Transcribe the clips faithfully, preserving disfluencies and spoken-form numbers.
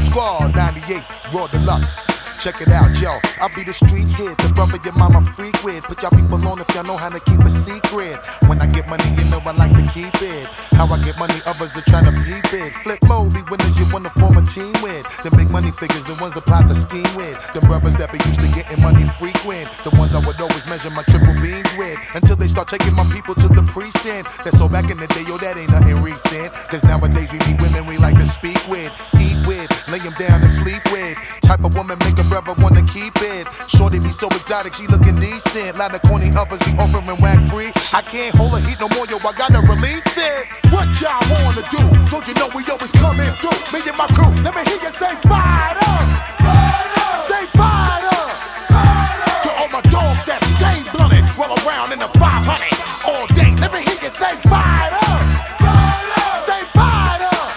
Squad ninety-eight, Raw Deluxe. Check it out, yo. I'll be the street hit, the brother your mama freak with. Put y'all people on if y'all know how to keep a secret. When I get money, you know I like to keep it. How I get money, others are trying to peep it. Flip mode, be winners you wanna form a team with. The big money figures, the ones that plot the scheme with. The brothers that be used to getting money frequent. The ones I would always measure my triple beams with. Until they start taking my people to the precinct. That's so back in the day, yo, that ain't nothing recent. Cause nowadays we meet women we like to speak with, eat with, lay them down and sleep with. Type of woman make a brother wanna keep it. Shorty be so exotic, she looking decent. Lot of corny others be offering whack free. I can't hold her heat no more, yo, I gotta release it. What y'all wanna do? Don't you know we always coming through? Me and my crew, let me hear you say fired up. Say fired up. To all my dogs that stay blunted, roll around in the five hundred all day. Let me hear you say fired up. Say fired up.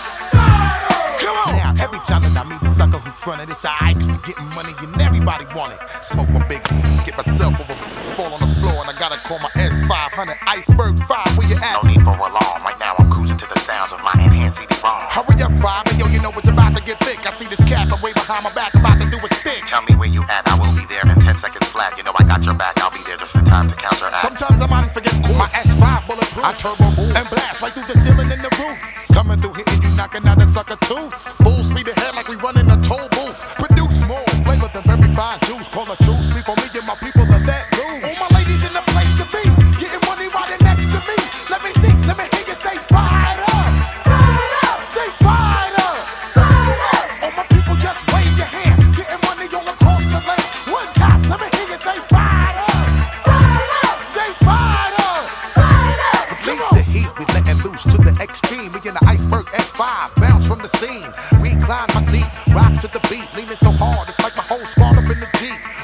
Come on. Now every time that I meet a sucker who fronted, it's alright, cause we getting money and everybody want it. Smoke my big, get myself over, fall on the floor, and I gotta call my S five hundred Iceberg five. Where you at? No need for alarm. Right now I'm cruising to the sounds of my enhanced C D ROM. Hurry up, five, and yo, you know it's about to get thick. I see this cat way behind my back, about to do a stick. Tell me where you at, I will be there in ten seconds flat. You know I got your back, I'll be there just in time to counteract. Sometimes I'm out and forget cool. My S five bulletproof. I turbo move and blast right through the ceiling and the roof. Coming through, hitting you, knocking out a sucker too. Full speed ahead like we running a toll booth. Produce more flavor than very fine juice. Call a true sleep on me and my people are that loose. All my ladies in the place to be, getting money riding next to me. Let me see, let me hear you say fired up. Say fired up. All my people just wave your hand, getting money all across the land. One time, let me hear you say fired up. Say fired up. Release the heat, we letting loose to the extreme. We in the Iceberg S five, bounce from the scene. Recline my seat, rock to the beat, leaning so hard, it's like my whole squad up in the Jeep.